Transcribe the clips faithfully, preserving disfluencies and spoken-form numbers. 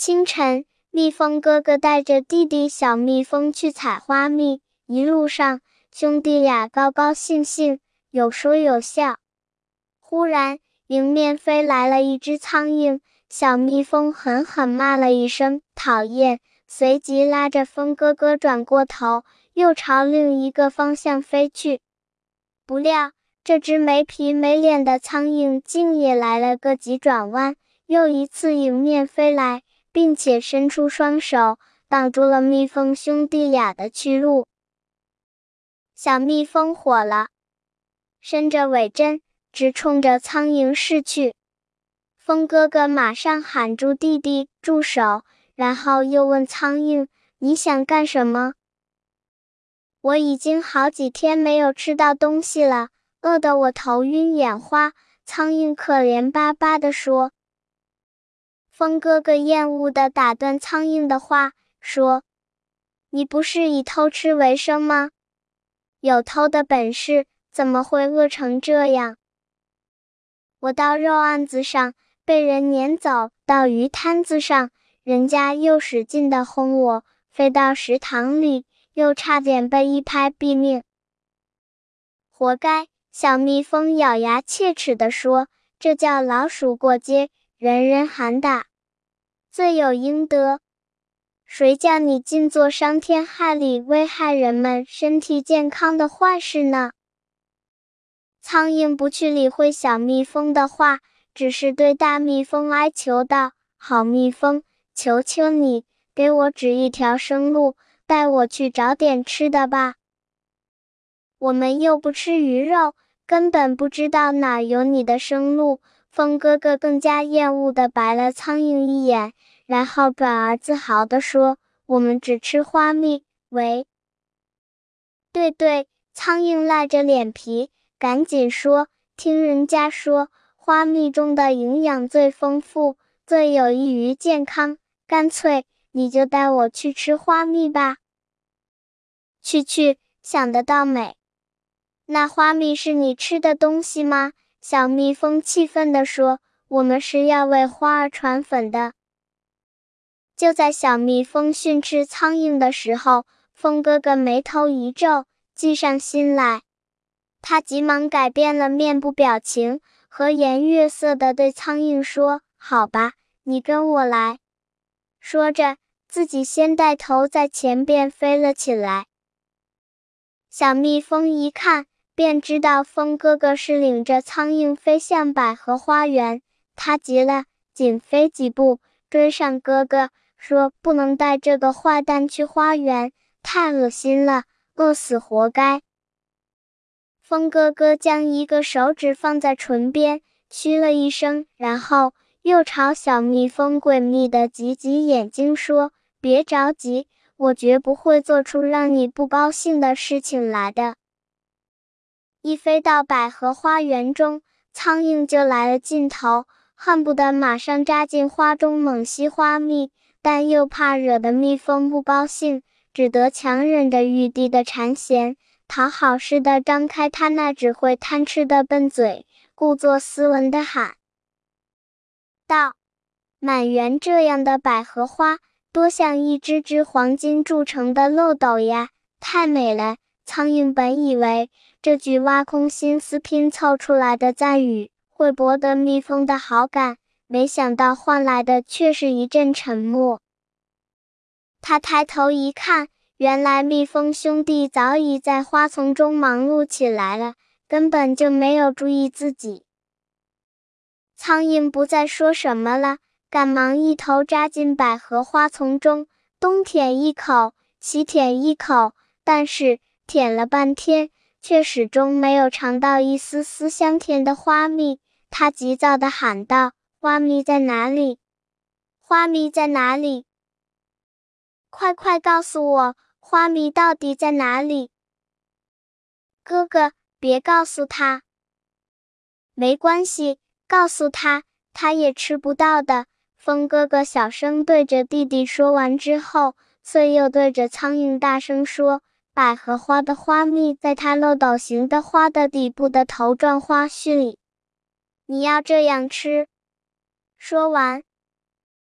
清晨，蜜蜂哥哥带着弟弟小蜜蜂去采花蜜，一路上，兄弟俩高高兴兴，有说有笑。忽然，迎面飞来了一只苍蝇，小蜜蜂狠狠骂了一声讨厌，随即拉着蜂哥哥转过头，又朝另一个方向飞去。不料，这只没皮没脸的苍蝇竟也来了个急转弯，又一次迎面飞来，并且伸出双手，挡住了蜜蜂兄弟俩的去路。小蜜蜂火了，伸着尾针，直冲着苍蝇驶去。蜂哥哥马上喊住弟弟住手，然后又问苍蝇：你想干什么？我已经好几天没有吃到东西了，饿得我头晕眼花，苍蝇可怜巴巴地说。蜂哥哥厌恶地打断苍蝇的话，说：你不是以偷吃为生吗？有偷的本事，怎么会饿成这样？我到肉案子上被人撵走，到鱼摊子上，人家又使劲地轰我，飞到食堂里，又差点被一拍毙命。活该！小蜜蜂咬牙切齿地说，这叫老鼠过街，人人喊打，罪有应得。谁叫你尽做伤天害理、危害人们身体健康的坏事呢？苍蝇不去理会小蜜蜂的话，只是对大蜜蜂哀求道：好蜜蜂，求求你，给我指一条生路，带我去找点吃的吧。我们又不吃鱼肉，根本不知道哪有你的生路。蜂哥哥更加厌恶地白了苍蝇一眼，然后转而自豪地说：我们只吃花蜜，喂。对对，苍蝇赖着脸皮，赶紧说，听人家说，花蜜中的营养最丰富，最有益于健康，干脆你就带我去吃花蜜吧。去去，想得到美。那花蜜是你吃的东西吗？小蜜蜂气愤地说，我们是要为花儿传粉的。就在小蜜蜂训斥苍蝇的时候，蜂哥哥眉头一皱，计上心来。他急忙改变了面部表情，和颜悦色地对苍蝇说，好吧，你跟我来。说着，自己先带头在前边飞了起来。小蜜蜂一看，便知道蜂哥哥是领着苍蝇飞向百合花园，他急了，紧飞几步，追上哥哥，说不能带这个坏蛋去花园，太恶心了，饿死活该。蜂哥哥将一个手指放在唇边，嘘了一声，然后又朝小蜜蜂诡秘地挤挤眼睛说，别着急，我绝不会做出让你不高兴的事情来的。一飞到百合花园中，苍蝇就来了劲头，恨不得马上扎进花中猛吸花蜜，但又怕惹得蜜蜂不高兴，只得强忍着玉帝的馋涎，讨好似的张开他那只会贪吃的笨嘴，故作斯文地喊道：满园这样的百合花，多像一只只黄金铸成的漏斗呀，太美了。苍蝇本以为这句挖空心思拼凑出来的赞语会博得蜜蜂的好感，没想到换来的却是一阵沉默。他抬头一看，原来蜜蜂兄弟早已在花丛中忙碌起来了，根本就没有注意自己。苍蝇不再说什么了，赶忙一头扎进百合花丛中，东舔一口，西舔一口，但是舔了半天，却始终没有尝到一丝丝香甜的花蜜。他急躁地喊道：花蜜在哪里？花蜜在哪里？快快告诉我，花蜜到底在哪里？哥哥，别告诉他。没关系，告诉他，他也吃不到的。蜂哥哥小声对着弟弟说完之后，遂又对着苍蝇大声说，百合花的花蜜在它漏斗形的花的底部的头状花序里，你要这样吃。说完，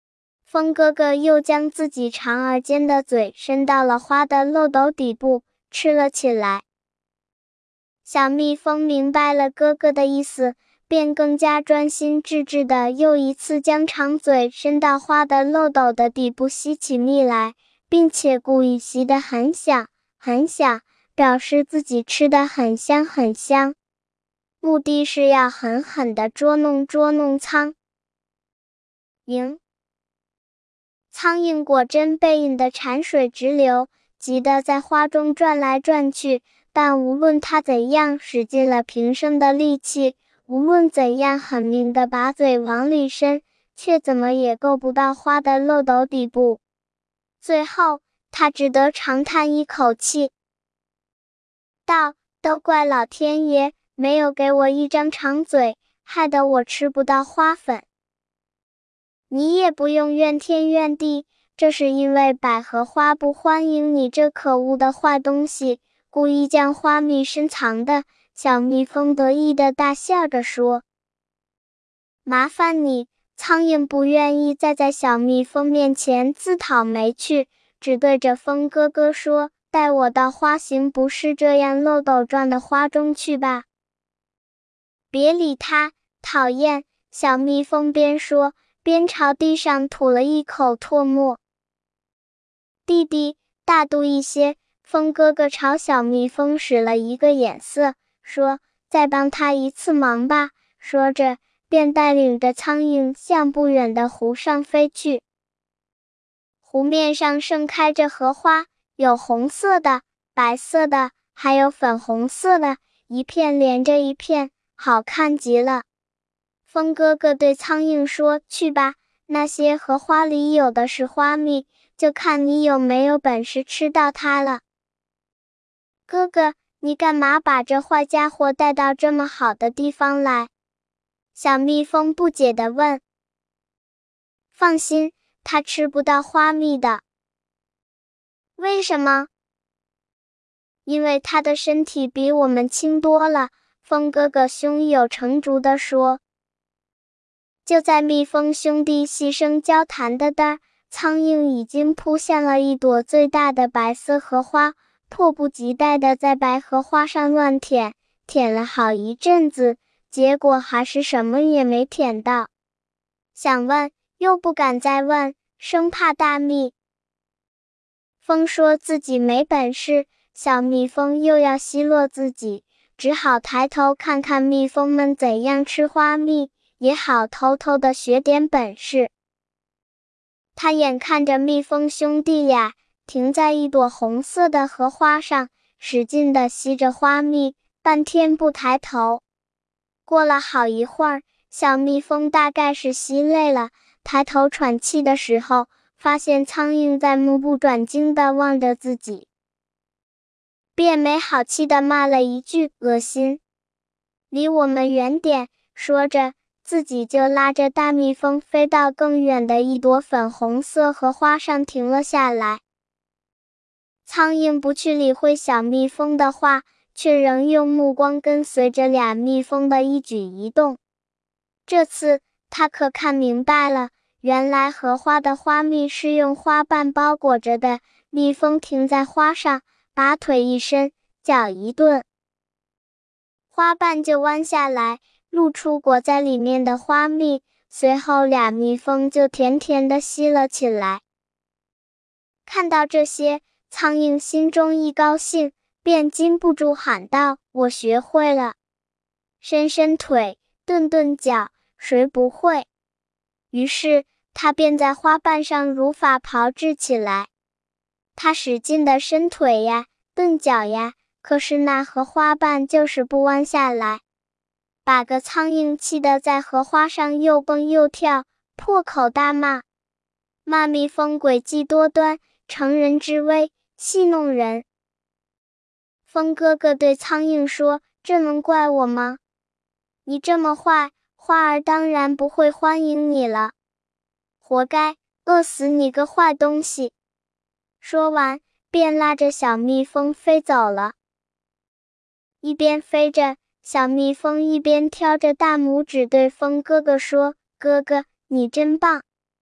风哥哥又将自己长而尖的嘴伸到了花的漏斗底部，吃了起来。小蜜蜂明白了哥哥的意思，便更加专心致志地又一次将长嘴伸到花的漏斗的底部吸起蜜来，并且故意吸得很响很响，表示自己吃得很香很香，目的是要狠狠地捉弄捉弄苍蝇。苍蝇果真被引得馋水直流，急得在花中转来转去，但无论它怎样使尽了平生的力气，无论怎样狠命地把嘴往里伸，却怎么也够不到花的漏斗底部。最后，它只得长叹一口气，道：都怪老天爷，没有给我一张长嘴，害得我吃不到花粉。你也不用怨天怨地，这是因为百合花不欢迎你这可恶的坏东西，故意将花蜜深藏的。小蜜蜂得意地大笑着说。麻烦你，苍蝇不愿意再在小蜜蜂面前自讨没趣，只对着风哥哥说，带我到花形不是这样漏斗状的花中去吧。别理他，讨厌，小蜜蜂边说边朝地上吐了一口唾沫。弟弟，大度一些，风哥哥朝小蜜蜂使了一个眼色，说，再帮他一次忙吧。说着，便带领着苍蝇向不远的湖上飞去。湖面上盛开着荷花，有红色的、白色的，还有粉红色的，一片连着一片，好看极了。风哥哥对苍蝇说，去吧，那些荷花里有的是花蜜，就看你有没有本事吃到它了。哥哥，你干嘛把这坏家伙带到这么好的地方来？小蜜蜂不解地问。放心，它吃不到花蜜的。为什么？因为它的身体比我们轻多了，风哥哥胸有成竹地说。就在蜜蜂兄弟细声交谈的当儿，苍蝇已经扑向了一朵最大的白色荷花，迫不及待地在白荷花上乱舔，舔了好一阵子，结果还是什么也没舔到。想问，又不敢再问，生怕大蜜蜂说自己没本事，小蜜蜂又要奚落自己，只好抬头看看蜜蜂们怎样吃花蜜，也好偷偷地学点本事。他眼看着蜜蜂兄弟俩停在一朵红色的荷花上，使劲地吸着花蜜，半天不抬头。过了好一会儿，小蜜蜂大概是吸累了，抬头喘气的时候，发现苍蝇在目不转睛地望着自己，便没好气地骂了一句恶心，离我们远点。说着，自己就拉着大蜜蜂飞到更远的一朵粉红色荷花上停了下来。苍蝇不去理会小蜜蜂的话，却仍用目光跟随着俩蜜蜂的一举一动。这次他可看明白了，原来荷花的花蜜是用花瓣包裹着的。蜜蜂停在花上，把腿一伸，脚一顿，花瓣就弯下来，露出裹在里面的花蜜，随后俩蜜蜂就甜甜地吸了起来。看到这些，苍蝇心中一高兴，便禁不住喊道，我学会了，伸伸腿，顿顿脚，谁不会？于是他便在花瓣上如法炮制起来。他使劲地伸腿呀，顿脚呀，可是那荷花瓣就是不弯下来，把个苍蝇气得在荷花上又蹦又跳，破口大骂，骂蜜蜂诡计多端，乘人之危，戏弄人。风哥哥对苍蝇说，这能怪我吗？你这么坏，花儿当然不会欢迎你了。活该，饿死你个坏东西。说完，便拉着小蜜蜂飞走了。一边飞着，小蜜蜂一边挑着大拇指对风哥哥说，哥哥，你真棒。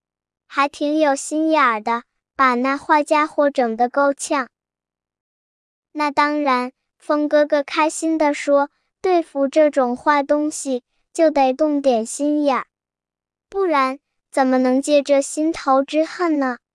还挺有心眼儿的，把那坏家伙整得够呛。那当然，风哥哥开心地说，对付这种坏东西，就得动点心眼儿，不然怎么能借这心头之恨呢？